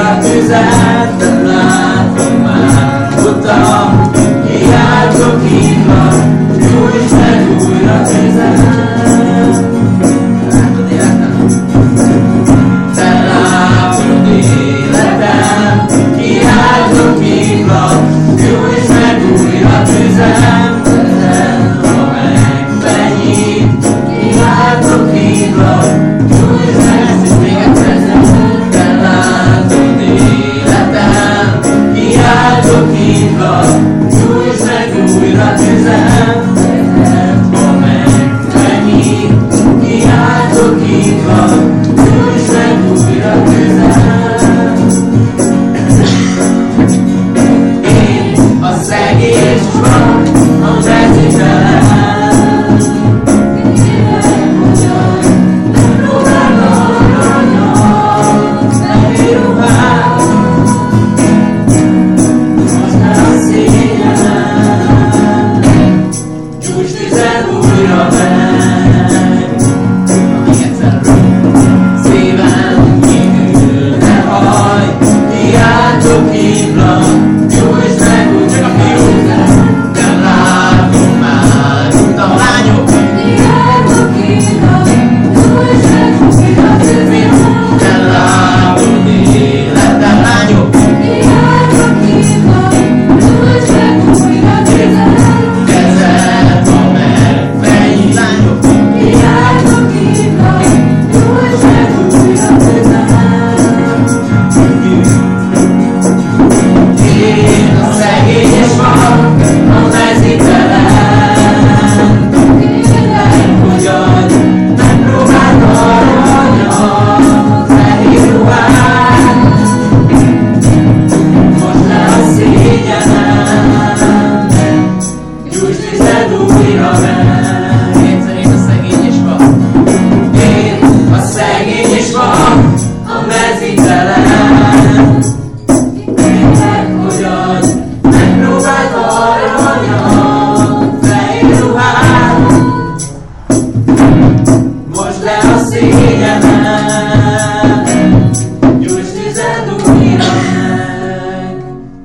újra tüzet, nem látom már utam, kiáltok hívva, gyújts meg újra tüzet. Látod életem? Te látod életem, kiáltok hívva, gyújts meg újra tüzet. Ha megfenyít, kiáltok hívva, gyújts meg. Ezt is még egyszer. Te látod életem, kiáltok hívva, gyújts meg újra tüzet. Ha megfenyít, kiáltok hívva, gyújts meg újra tüzet. Én a szegés van, a vezételem. Kiáltok hívra, gyújts meg újra.